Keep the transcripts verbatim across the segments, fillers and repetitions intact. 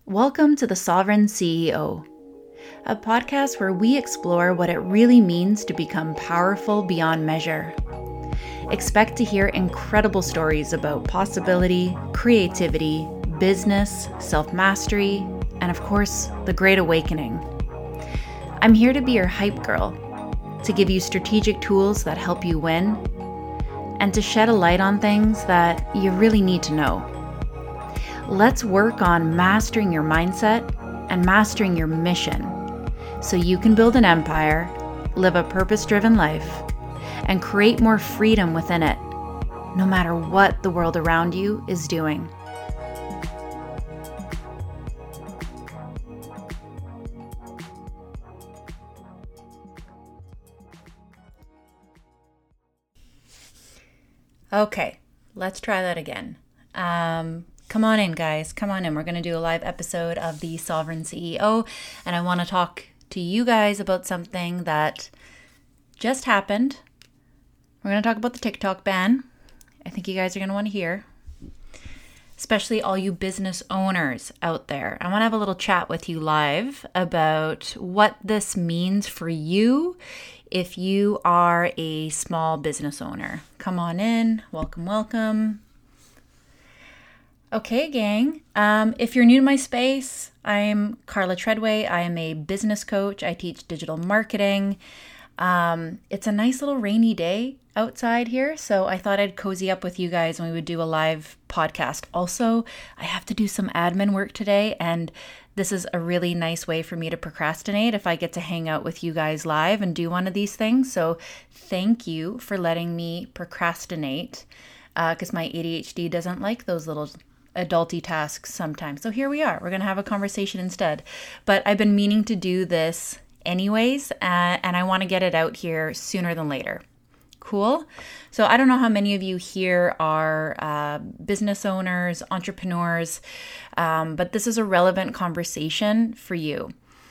Welcome to the Sovereign C E O, a podcast where we explore what it really means to become powerful beyond measure. Expect to hear incredible stories about possibility, creativity, business, self-mastery, and of course, the Great Awakening. I'm here to be your hype girl, to give you strategic tools that help you win, and to shed a light on things that you really need to know. Let's work on mastering your mindset and mastering your mission so you can build an empire, live a purpose-driven life, and create more freedom within it, no matter what the world around you is doing. Okay, let's try that again. Um, Come on in, guys. Come on in. We're going to do a live episode of the Sovereign C E O, and I want to talk to you guys about something that just happened. We're going to talk about the TikTok ban. I think you guys are going to want to hear, especially all you business owners out there. I want to have a little chat with you live about what this means for you if you are a small business owner. Come on in. Welcome, welcome. Okay, gang. Um, if you're new to my space, I'm Carla Treadway. I am a business coach. I teach digital marketing. Um, it's a nice little rainy day outside here, so I thought I'd cozy up with you guys and we would do a live podcast. Also, I have to do some admin work today, and this is a really nice way for me to procrastinate if I get to hang out with you guys live and do one of these things. So thank you for letting me procrastinate, because uh, my A D H D doesn't like those little adulty tasks sometimes. So here we are. We're going to have a conversation instead. But I've been meaning to do this anyways, uh, and I want to get it out here sooner than later. Cool. So I don't know how many of you here are uh, business owners, entrepreneurs, um, but this is a relevant conversation for you.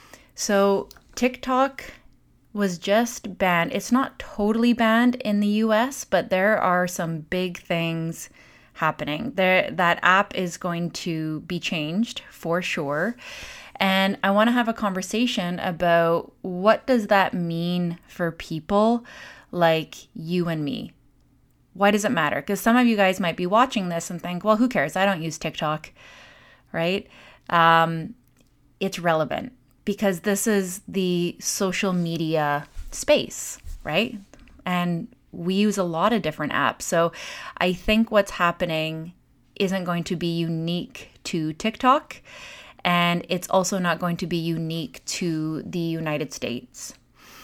So TikTok was just banned. It's not totally banned in the U S, but there are some big things happening. There, that app is going to be changed for sure. And I want to have a conversation about what does that mean for people like you and me? Why does it matter? Because some of you guys might be watching this and think, well, who cares? I don't use TikTok, right? Um, it's relevant because this is the social media space, right? And we use a lot of different apps. So I think what's happening isn't going to be unique to TikTok, and it's also not going to be unique to the United States.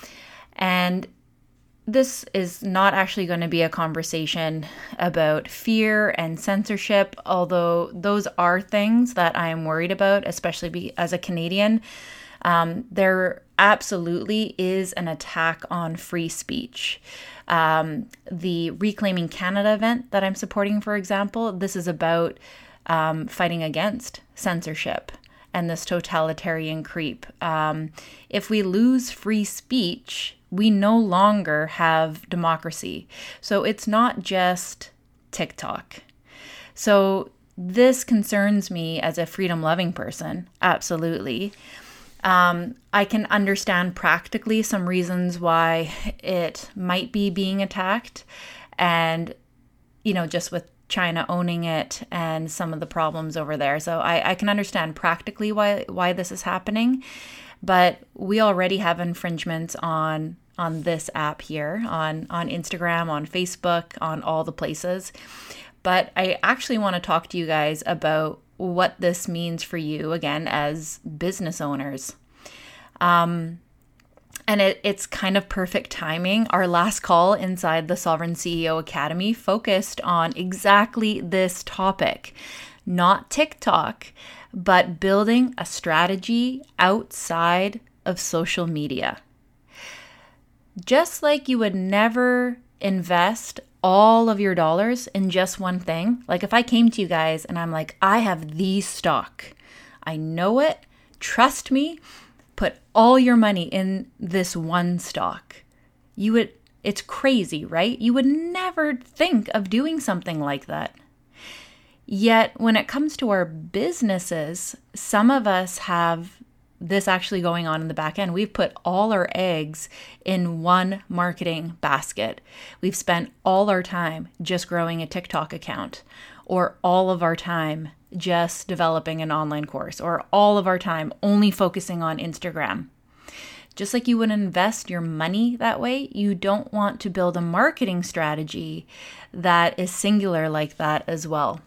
And this is not actually going to be a conversation about fear and censorship, although those are things that I am worried about, especially be, as a Canadian. Um, there absolutely is an attack on free speech. Um, the Reclaiming Canada event that I'm supporting, for example, this is about um, fighting against censorship and this totalitarian creep. Um, if we lose free speech, we no longer have democracy. So it's not just TikTok. So this concerns me as a freedom-loving person, absolutely. Um, I can understand practically some reasons why it might be being attacked, and, you know, just with China owning it and some of the problems over there. So I, I can understand practically why, why this is happening, but we already have infringements on, on this app here, on, on Instagram, on Facebook, on all the places. But I actually want to talk to you guys about what this means for you, again, as business owners. Um, and it, it's kind of perfect timing. Our last call inside the Sovereign C E O Academy focused on exactly this topic, not TikTok, but building a strategy outside of social media. Just like you would never invest all of your dollars in just one thing. Like if I came to you guys and I'm like, I have the stock, I know it, trust me, put all your money in this one stock. You would, it's crazy, right? You would never think of doing something like that. Yet when it comes to our businesses, some of us have this actually going on in the back end. We've put all our eggs in one marketing basket. We've spent all our time just growing a TikTok account, or all of our time just developing an online course, or all of our time only focusing on Instagram. Just like you would invest your money that way, you don't want to build a marketing strategy that is singular like that as well.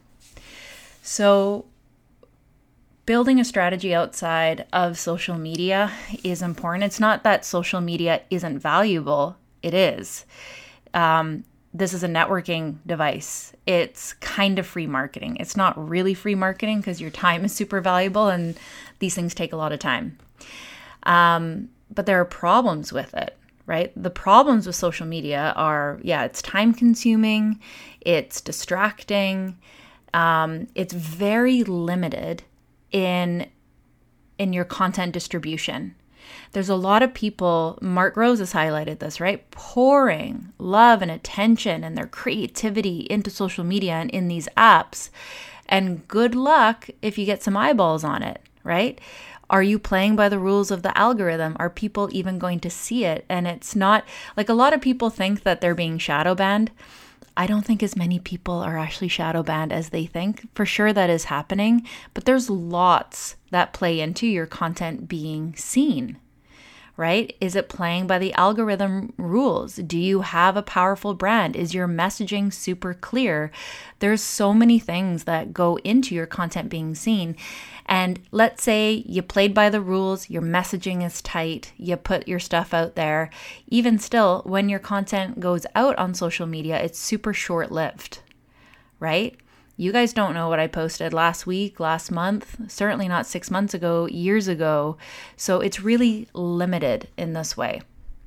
So building a strategy outside of social media is important. It's not that social media isn't valuable. It is. Um, this is a networking device. It's kind of free marketing. It's not really free marketing because your time is super valuable and these things take a lot of time. Um, but there are problems with it, right? The problems with social media are, yeah, it's time consuming. It's distracting. Um, it's very limited in in your content distribution. There's a lot of people, Mark Rose has highlighted this, right? Pouring love and attention and their creativity into social media and in these apps. And good luck if you get some eyeballs on it, right? Are you playing by the rules of the algorithm? Are people even going to see it? And it's not, like, a lot of people think that they're being shadow banned. I don't think as many people are actually shadow banned as they think. For sure that is happening, but there's lots that play into your content being seen, right? Is it playing by the algorithm rules? Do you have a powerful brand? Is your messaging super clear? There's so many things that go into your content being seen. And let's say you played by the rules, your messaging is tight, you put your stuff out there. Even still, when your content goes out on social media, it's super short-lived, right? You guys don't know what I posted last week, last month, certainly not six months ago, years ago. So it's really limited in this way.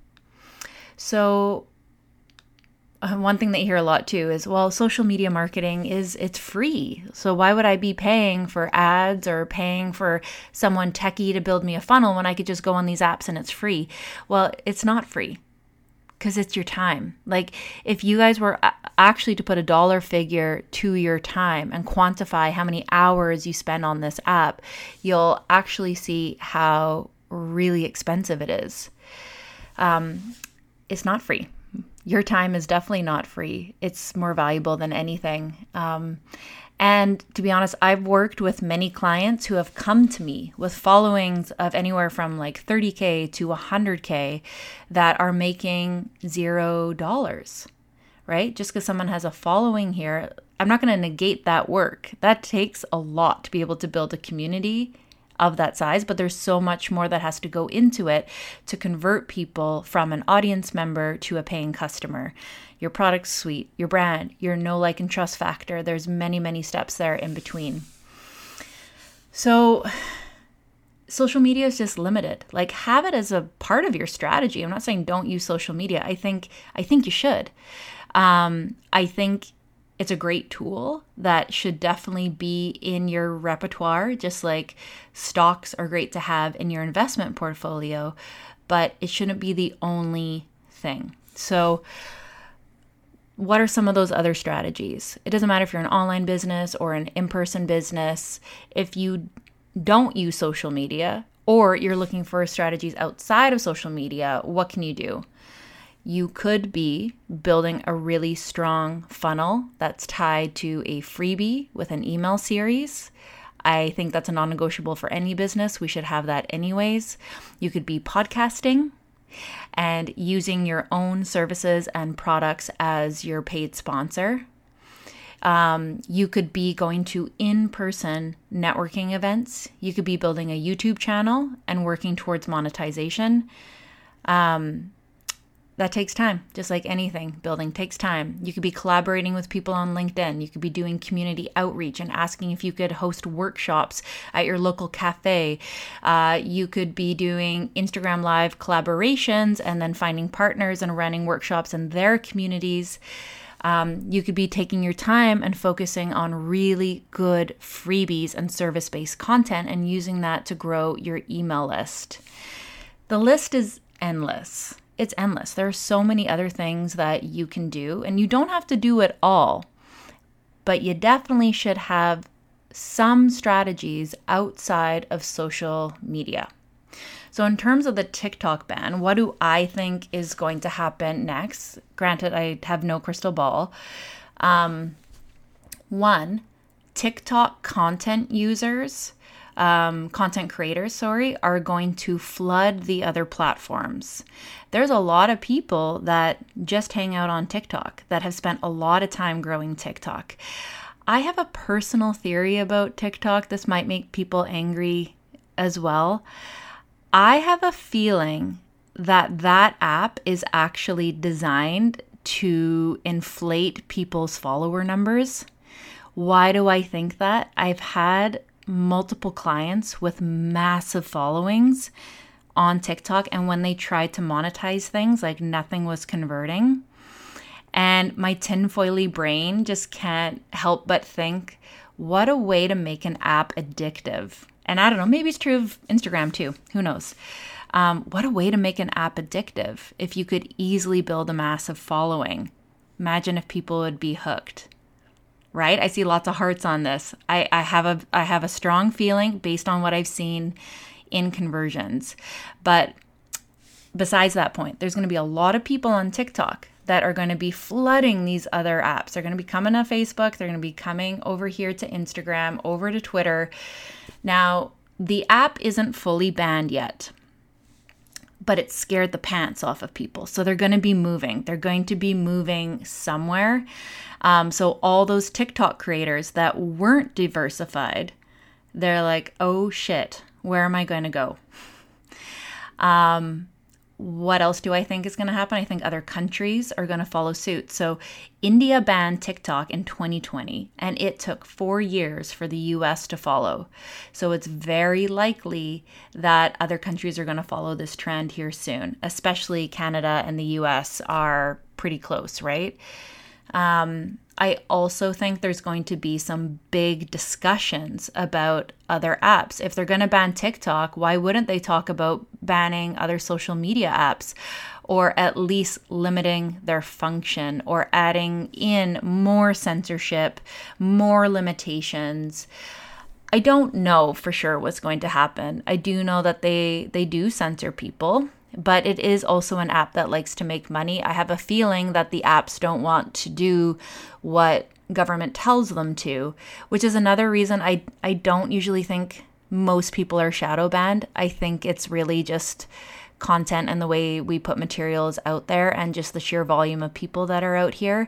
So uh, one thing that you hear a lot too is, well, social media marketing is, it's free. So why would I be paying for ads or paying for someone techie to build me a funnel when I could just go on these apps and it's free? Well, it's not free. Because it's your time. Like, if you guys were actually to put a dollar figure to your time and quantify how many hours you spend on this app, you'll actually see how really expensive it is. Um, it's not free. Your time is definitely not free. It's more valuable than anything. Um, And to be honest, I've worked with many clients who have come to me with followings of anywhere from like thirty K to one hundred K that are making zero dollars, right? Just because someone has a following here, I'm not going to negate that work. That takes a lot to be able to build a community of that size, but there's so much more that has to go into it to convert people from an audience member to a paying customer. Your product suite, your brand, your know, like, and trust factor. There's many, many steps there in between. So social media is just limited. Like, have it as a part of your strategy. I'm not saying don't use social media. I think, I think you should. Um, I think it's a great tool that should definitely be in your repertoire, just like stocks are great to have in your investment portfolio, but it shouldn't be the only thing. So what are some of those other strategies? It doesn't matter if you're an online business or an in-person business. If you don't use social media or you're looking for strategies outside of social media, what can you do? You could be building a really strong funnel that's tied to a freebie with an email series. I think that's a non-negotiable for any business. We should have that anyways. You could be podcasting and using your own services and products as your paid sponsor. Um, you could be going to in-person networking events. You could be building a YouTube channel and working towards monetization. Um, that takes time, just like anything. Building takes time. You could be collaborating with people on LinkedIn. You could be doing community outreach and asking if you could host workshops at your local cafe. Uh, you could be doing Instagram Live collaborations and then finding partners and running workshops in their communities. Um, you could be taking your time and focusing on really good freebies and service-based content and using that to grow your email list. The list is endless. It's endless. There are so many other things that you can do, and you don't have to do it all. but you definitely should have some strategies outside of social media. So in terms of the TikTok ban, what do I think is going to happen next? Granted, I have no crystal ball. Um, one, TikTok content users, um, content creators, sorry, are going to flood the other platforms. There's a lot of people that just hang out on TikTok that have spent a lot of time growing TikTok. I have a personal theory about TikTok. This might make people angry as well. I have a feeling that that app is actually designed to inflate people's follower numbers. Why do I think that? I've had multiple clients with massive followings on TikTok, and when they tried to monetize things, like nothing was converting. And my tinfoily brain just can't help but think, what a way to make an app addictive. And I don't know, maybe it's true of Instagram too. Who knows? Um, what a way to make an app addictive if you could easily build a massive following. Imagine if people would be hooked, right? I see lots of hearts on this. I, I have a I have a strong feeling based on what I've seen in conversions. But besides that point, there's going to be a lot of people on TikTok that are going to be flooding these other apps. They're going to be coming to Facebook. They're going to be coming over here to Instagram, over to Twitter. Now, the app isn't fully banned yet, but it scared the pants off of people. So they're going to be moving. They're going to be moving somewhere. Um, so all those TikTok creators that weren't diversified, they're like, oh shit, where am I going to go? Um, what else do I think is going to happen? I think other countries are going to follow suit. So India banned TikTok in twenty twenty, and it took four years for the U S to follow. So it's very likely that other countries are going to follow this trend here soon, especially Canada and the U S are pretty close, right? Um, I also think there's going to be some big discussions about other apps. If they're going to ban TikTok, why wouldn't they talk about banning other social media apps, or at least limiting their function, or adding in more censorship, more limitations? I don't know for sure what's going to happen. I do know that they, they do censor people, but it is also an app that likes to make money. I have a feeling that the apps don't want to do what government tells them to, which is another reason I, I don't usually think most people are shadow banned. I think it's really just content and the way we put materials out there and just the sheer volume of people that are out here.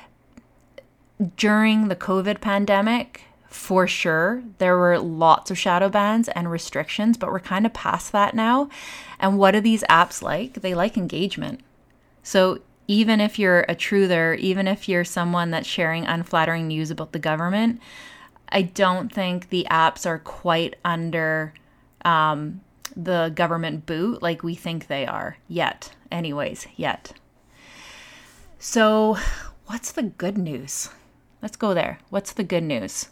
During the COVID pandemic, for sure, there were lots of shadow bans and restrictions, but we're kind of past that now. And what do these apps like? They like engagement. So even if you're a truther, even if you're someone that's sharing unflattering news about the government, I don't think the apps are quite under um, the government boot like we think they are yet. Anyways, yet. So what's the good news? Let's go there. What's the good news?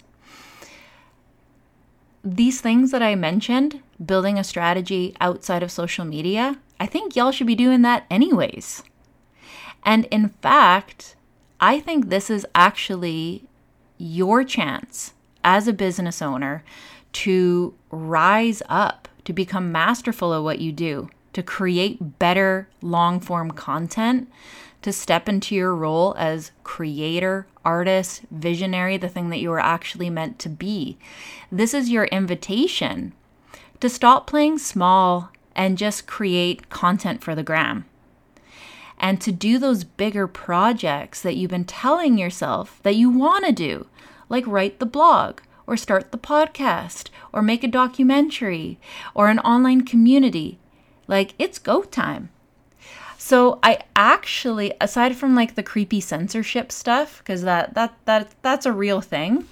These things that I mentioned, building a strategy outside of social media, I think y'all should be doing that anyways. And in fact, I think this is actually your chance as a business owner to rise up, to become masterful at what you do, to create better long-form content, to step into your role as creator, artist, visionary, the thing that you are actually meant to be. This is your invitation to stop playing small and just create content for the gram. And to do those bigger projects that you've been telling yourself that you want to do, like write the blog, or start the podcast, or make a documentary, or an online community. Like, it's go time. So I actually, aside from like the creepy censorship stuff, because that, that, that, that's a real thing,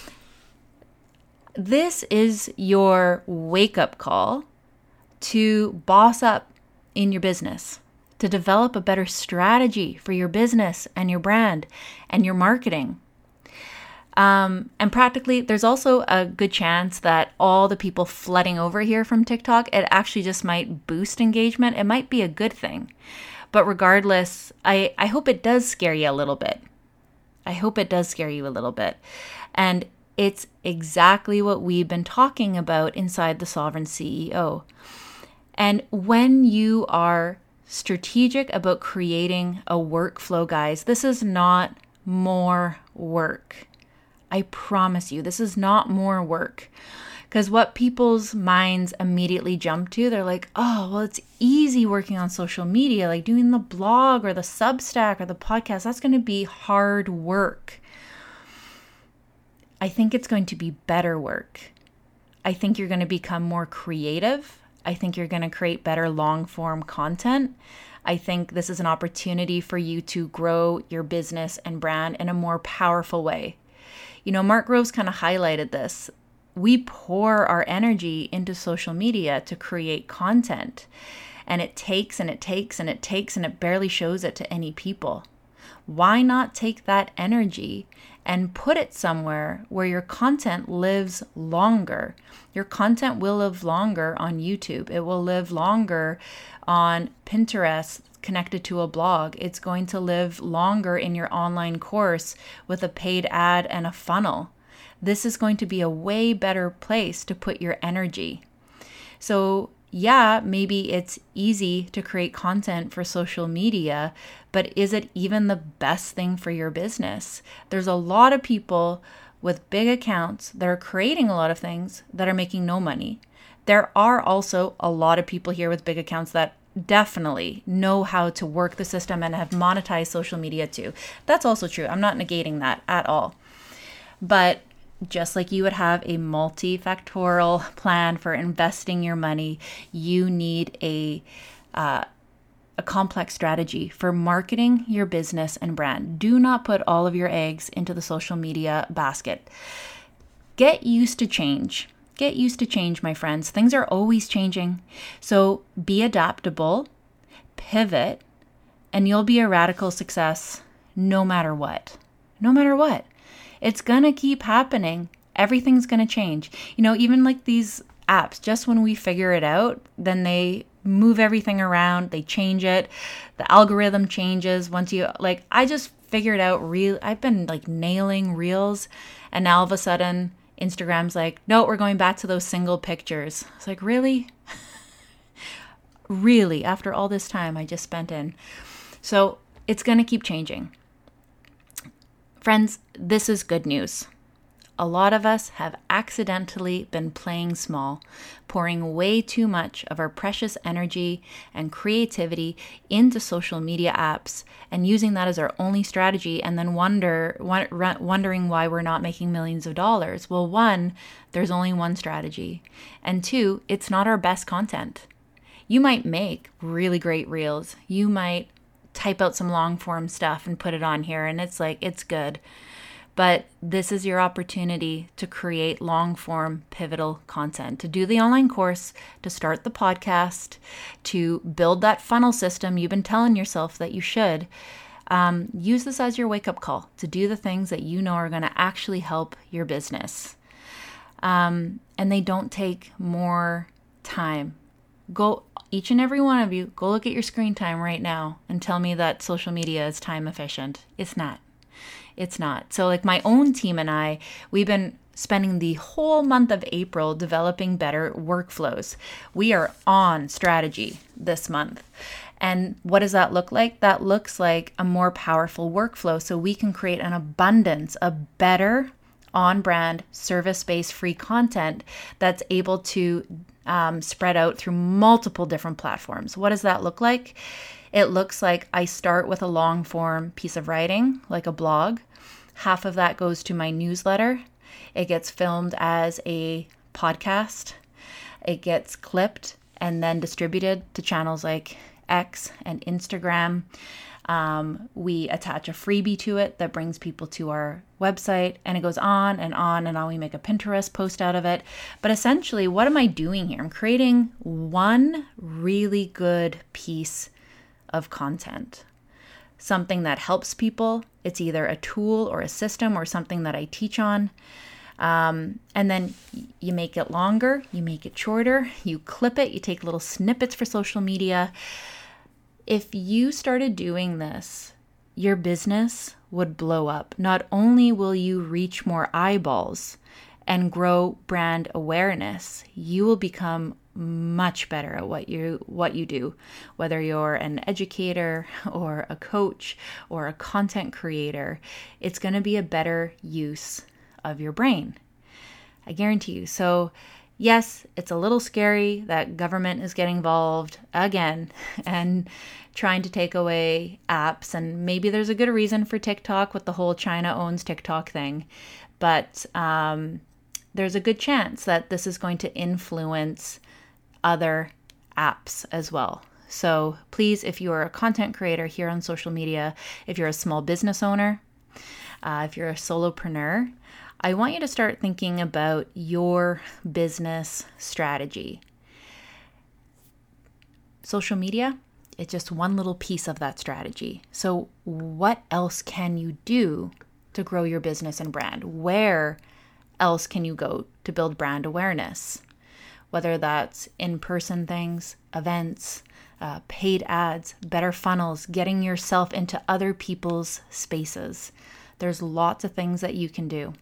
this is your wake-up call to boss up in your business, to develop a better strategy for your business and your brand and your marketing. Um, and practically, there's also a good chance that all the people flooding over here from TikTok, it actually just might boost engagement. It might be a good thing. But regardless, I, I hope it does scare you a little bit. I hope it does scare you a little bit. And it's exactly what we've been talking about inside the Sovereign C E O. And when you are strategic about creating a workflow, guys, this is not more work. I promise you, this is not more work. Because what people's minds immediately jump to, they're like, oh, well, it's easy working on social media, like doing the blog or the Substack or the podcast. That's going to be hard work. I think it's going to be better work. I think you're going to become more creative. I think you're going to create better long form content. I think this is an opportunity for you to grow your business and brand in a more powerful way. You know, Mark Groves kind of highlighted this. We pour our energy into social media to create content, and it takes and it takes and it takes and it barely shows it to any people. Why not take that energy and put it somewhere where your content lives longer? Your content will live longer on YouTube. It will live longer on Pinterest connected to a blog. It's going to live longer in your online course with a paid ad and a funnel. This is going to be a way better place to put your energy. So yeah, maybe it's easy to create content for social media, but is it even the best thing for your business? There's a lot of people with big accounts that are creating a lot of things that are making no money. There are also a lot of people here with big accounts that definitely know how to work the system and have monetized social media too. That's also true. I'm not negating that at all. But just like you would have a multifactorial plan for investing your money, you need a uh, a complex strategy for marketing your business and brand. Do not put all of your eggs into the social media basket. Get used to change. Get used to change, my friends. Things are always changing. So be adaptable, pivot, and you'll be a radical success no matter what. No matter what. It's going to keep happening. Everything's going to change. You know, even like these apps, just when we figure it out, then they move everything around. They change it. The algorithm changes once you, like, I just figured out real. I've been like nailing reels, and now all of a sudden Instagram's like, no, we're going back to those single pictures. It's like, really? Really? After all this time I just spent in. So it's going to keep changing. Friends, this is good news. A lot of us have accidentally been playing small, pouring way too much of our precious energy and creativity into social media apps and using that as our only strategy, and then wonder, wondering why we're not making millions of dollars. Well, one, there's only one strategy. And two, it's not our best content. You might make really great reels. You might type out some long form stuff and put it on here, and it's like, it's good. But this is your opportunity to create long form pivotal content, to do the online course, to start the podcast, to build that funnel system you've been telling yourself that you should. Um, use this as your wake up call to do the things that you know are going to actually help your business. Um, and they don't take more time. Go, each and every one of you, go look at your screen time right now and tell me that social media is time efficient. It's not. It's not. So like my own team and I, we've been spending the whole month of April developing better workflows. We are on strategy this month. And what does that look like? That looks like a more powerful workflow so we can create an abundance of better on-brand, service-based free content that's able to um, spread out through multiple different platforms. What does that look like? It looks like I start with a long-form piece of writing, like a blog. Half of that goes to my newsletter. It gets filmed as a podcast. It gets clipped and then distributed to channels like X and Instagram. Um, we attach a freebie to it that brings people to our website, and it goes on and on and on. We make a Pinterest post out of it. But essentially, what am I doing here? I'm creating one really good piece of content, something that helps people. It's either a tool or a system or something that I teach on. Um, and then you make it longer, you make it shorter, you clip it, you take little snippets for social media. If you started doing this, your business would blow up. Not only will you reach more eyeballs and grow brand awareness, you will become much better at what you what you do, whether you're an educator or a coach or a content creator. It's going to be a better use of your brain. I guarantee you. So yes, it's a little scary that government is getting involved again and trying to take away apps. And maybe there's a good reason for TikTok with the whole China owns TikTok thing. But um, there's a good chance that this is going to influence other apps as well. So please, if you are a content creator here on social media, if you're a small business owner, uh, if you're a solopreneur, I want you to start thinking about your business strategy. Social media, it's just one little piece of that strategy. So what else can you do to grow your business and brand? Where else can you go to build brand awareness? Whether that's in-person things, events, uh, paid ads, better funnels, getting yourself into other people's spaces. There's lots of things that you can do.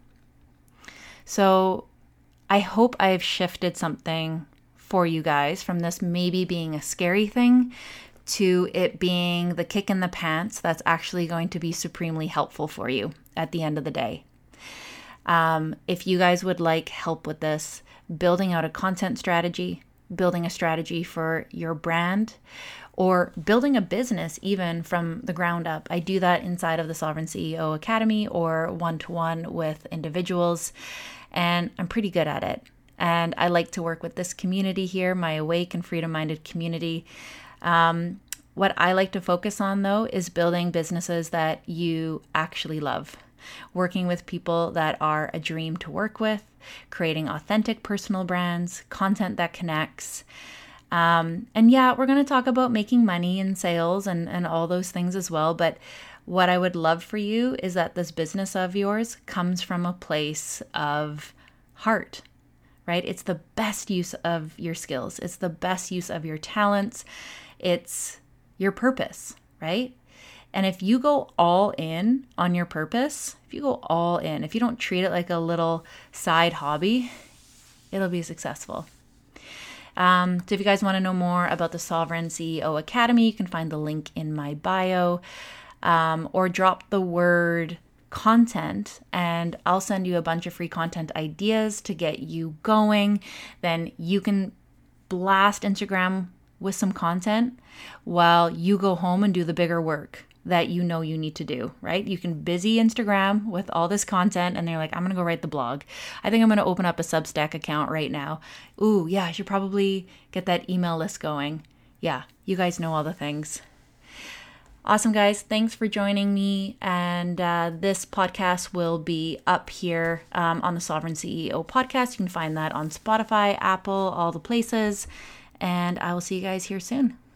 So I hope I have shifted something for you guys from this maybe being a scary thing to it being the kick in the pants that's actually going to be supremely helpful for you at the end of the day. Um, if you guys would like help with this, building out a content strategy, building a strategy for your brand, or building a business even from the ground up. I do that inside of the Sovereign C E O Academy or one-to-one with individuals, and I'm pretty good at it. And I like to work with this community here, my awake and freedom-minded community. Um, what I like to focus on, though, is building businesses that you actually love. Working with people that are a dream to work with, creating authentic personal brands, content that connects. Um, and yeah, we're going to talk about making money and sales and, and all those things as well. But what I would love for you is that this business of yours comes from a place of heart, right? It's the best use of your skills. It's the best use of your talents. It's your purpose, right? And if you go all in on your purpose, if you go all in, if you don't treat it like a little side hobby, it'll be successful. Um, so if you guys want to know more about the Sovereign C E O Academy, you can find the link in my bio, um, or drop the word content and I'll send you a bunch of free content ideas to get you going. Then you can blast Instagram with some content while you go home and do the bigger work that you know you need to do, right? You can busy Instagram with all this content and they're like, I'm going to go write the blog. I think I'm going to open up a Substack account right now. Ooh, yeah, I should probably get that email list going. Yeah, you guys know all the things. Awesome, guys. Thanks for joining me. And uh, this podcast will be up here um, on the Sovereign C E O podcast. You can find that on Spotify, Apple, all the places. And I will see you guys here soon.